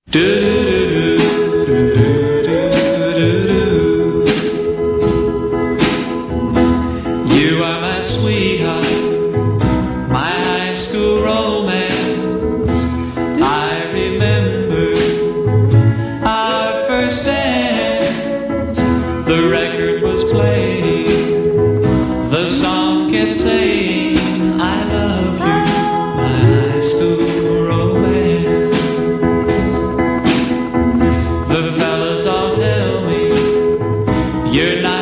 You are my sweetheart, my high school romance. I remember our first dance. The record was playing, the song kept saying, I love you, my high school romance. The fellas all tell me you're not